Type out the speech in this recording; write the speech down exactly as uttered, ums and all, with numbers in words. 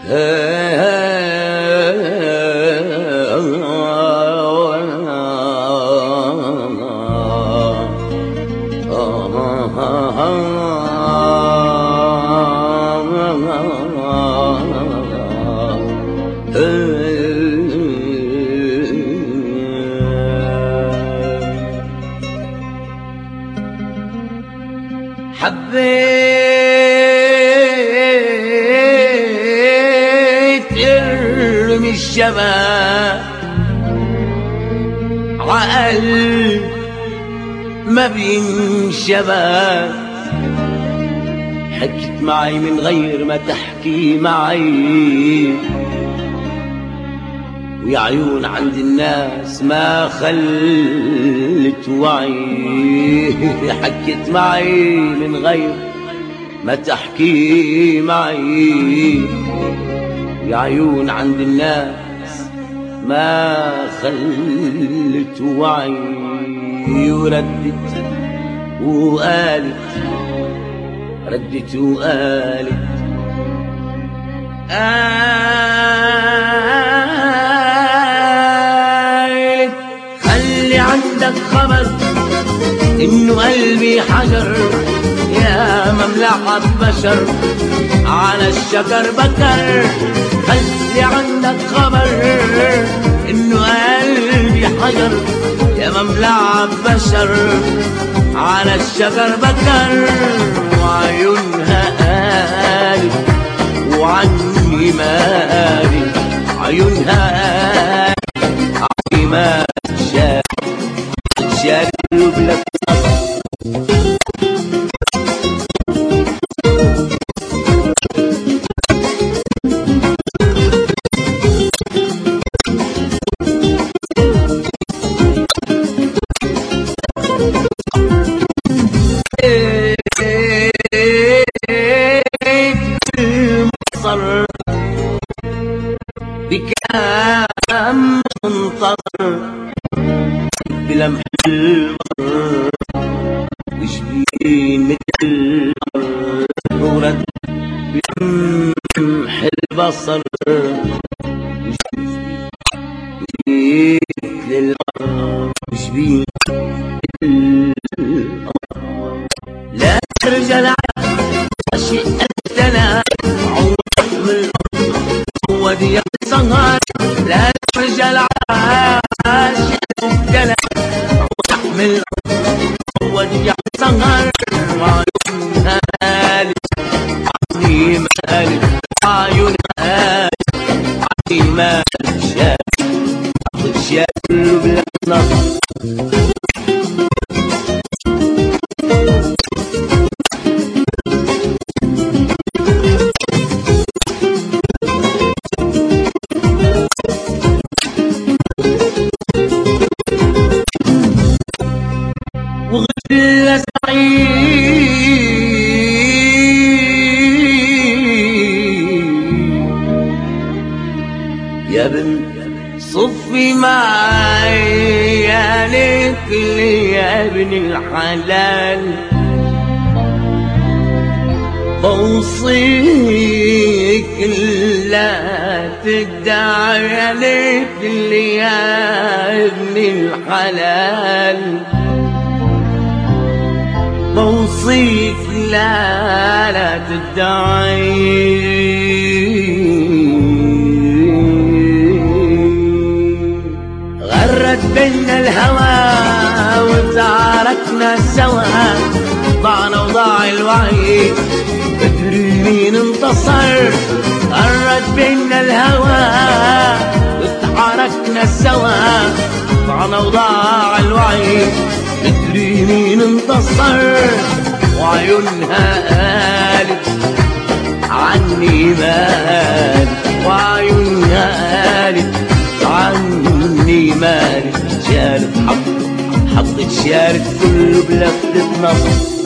حبيت ارمي الشباب عقل ما بينشباب، حكت معي من غير ما تحكي معي، ويا عيون عند الناس ما خلت وعي. حكت معي من غير ما تحكي معي، ويا عيون عند الناس ما خلت وعي. وردت وقالت ردت وقالت قالت خلي عندك خبر إنه قلبي حجر، يا مملحة بشر على الشجر بكر. خلي عندك خبر إنه قلبي حجر، يا مملحة بشر على الشجر بكر. وعيونها قالت وعني مالي، عيونها قالت عني ما شاف شاف بلك بكام منطر بلمح المر وشبين مثل المر، ورد بلمح البصر وشبين مثل المر، وشبين مثل المر. لا ترجع عشق أنتنا ودي صغار، لا ترجع عاشق مبتلى وتحمل ودي صغار. وعيونها قالت عني مالك، عيونها قالت عني مالك، شاف شاف بلا نظر. وغلا سعيد يا بنت صفي معي، يا ليت لي يا ابن الحلال بوصيك لا تدعي، يا ليت لي يا ابن الحلال بوصيك لا لا تدعي. غرت بينا الهوى وتعاركنا سوا، ضعنا وضاع الوعي بدري مين انتصر. غرت بينا الهوى وتعاركنا سوا، ضعنا وضاع الوعي بدري مين انتصر. وعيونها قالت عني مالك، وعيونها قالت عني مالك. شالت حطت حطت شالت كله بلفتة نظر.